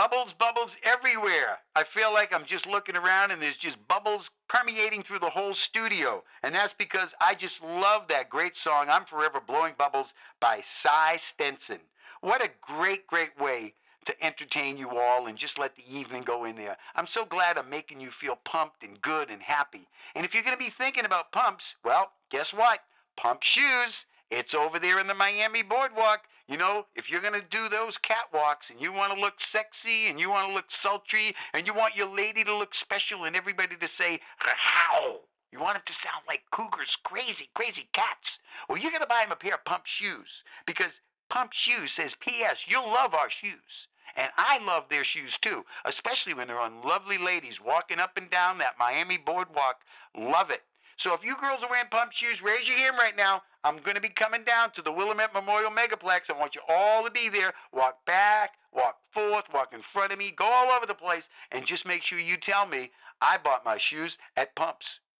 Bubbles, bubbles everywhere. I feel like I'm just looking around and there's just bubbles permeating through the whole studio. And that's because I just love that great song, I'm Forever Blowing Bubbles by Cy Stenson. What a great, great way to entertain you all and just let the evening go in there. I'm so glad I'm making you feel pumped and good and happy. And if you're going to be thinking about pumps, well, guess what? Pump Shoes. It's over there in the Miami Boardwalk. You know, if you're going to do those catwalks and you want to look sexy and you want to look sultry and you want your lady to look special and everybody to say, how? You want it to sound like Cougar's crazy, crazy cats. Well, you're going to buy him a pair of Pump Shoes because Pump Shoes says, P.S., you'll love our shoes. And I love their shoes too, especially when they're on lovely ladies walking up and down that Miami Boardwalk. Love it. So if you girls are wearing Pump Shoes, raise your hand right now. I'm going to be coming down to the Willamette Memorial Megaplex. I want you all to be there. Walk back, walk forth, walk in front of me, go all over the place, and just make sure you tell me I bought my shoes at Pumps.